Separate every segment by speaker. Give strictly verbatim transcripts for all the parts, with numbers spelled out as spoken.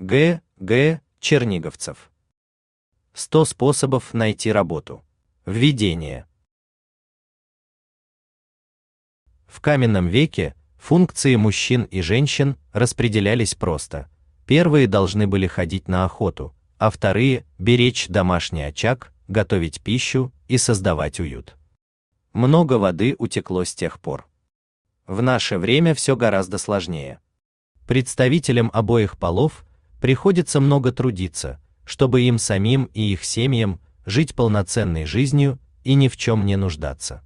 Speaker 1: Г. Г. Черниговцев. сто способов найти работу. Введение. В каменном веке функции мужчин и женщин распределялись просто. Первые должны были ходить на охоту, а вторые – беречь домашний очаг, готовить пищу и создавать уют. Много воды утекло с тех пор. В наше время все гораздо сложнее. Представителям обоих полов приходится много трудиться, чтобы им самим и их семьям жить полноценной жизнью и ни в чем не нуждаться.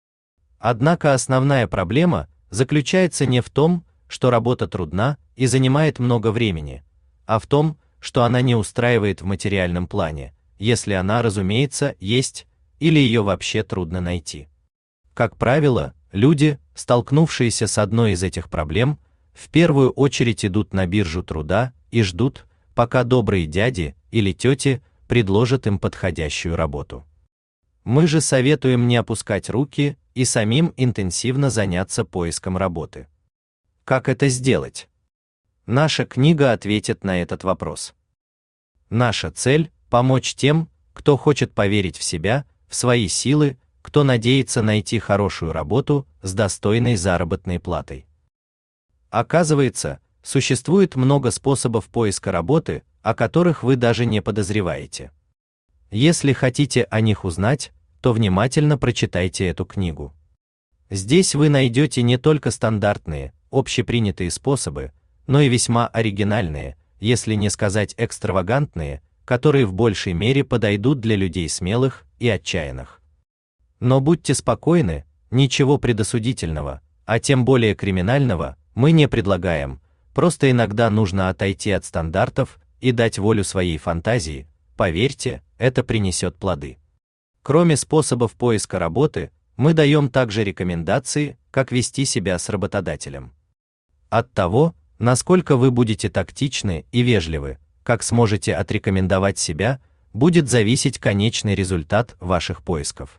Speaker 1: Однако основная проблема заключается не в том, что работа трудна и занимает много времени, а в том, что она не устраивает в материальном плане, если она, разумеется, есть, или ее вообще трудно найти. Как правило, люди, столкнувшиеся с одной из этих проблем, в первую очередь идут на биржу труда и ждут, пока добрые дяди или тети предложат им подходящую работу. Мы же советуем не опускать руки и самим интенсивно заняться поиском работы. Как это сделать? Наша книга ответит на этот вопрос. Наша цель – помочь тем, кто хочет поверить в себя, в свои силы, кто надеется найти хорошую работу с достойной заработной платой. Оказывается, существует много способов поиска работы, о которых вы даже не подозреваете. Если хотите о них узнать, то внимательно прочитайте эту книгу. Здесь вы найдете не только стандартные, общепринятые способы, но и весьма оригинальные, если не сказать экстравагантные, которые в большей мере подойдут для людей смелых и отчаянных. Но будьте спокойны, ничего предосудительного, а тем более криминального, мы не предлагаем, просто иногда нужно отойти от стандартов и дать волю своей фантазии, поверьте, это принесет плоды. Кроме способов поиска работы, мы даем также рекомендации, как вести себя с работодателем. От того, насколько вы будете тактичны и вежливы, как сможете отрекомендовать себя, будет зависеть конечный результат ваших поисков.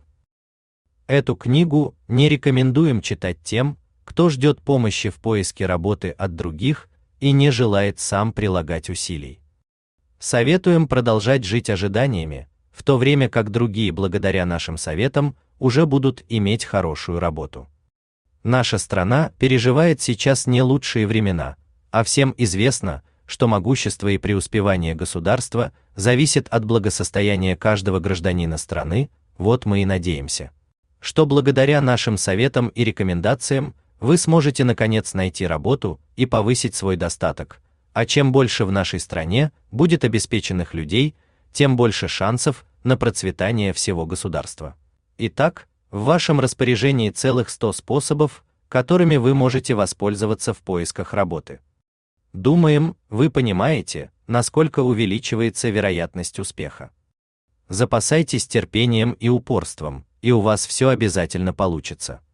Speaker 1: Эту книгу не рекомендуем читать тем, кто ждет помощи в поиске работы от других и не желает сам прилагать усилий. Советуем продолжать жить ожиданиями, в то время как другие, благодаря нашим советам, уже будут иметь хорошую работу. Наша страна переживает сейчас не лучшие времена, а всем известно, что могущество и преуспевание государства зависит от благосостояния каждого гражданина страны. Вот мы и надеемся, что благодаря нашим советам и рекомендациям вы сможете наконец найти работу и повысить свой достаток, а чем больше в нашей стране будет обеспеченных людей, тем больше шансов на процветание всего государства. Итак, в вашем распоряжении целых сто способов, которыми вы можете воспользоваться в поисках работы. Думаем, вы понимаете, насколько увеличивается вероятность успеха. Запасайтесь терпением и упорством, и у вас все обязательно получится.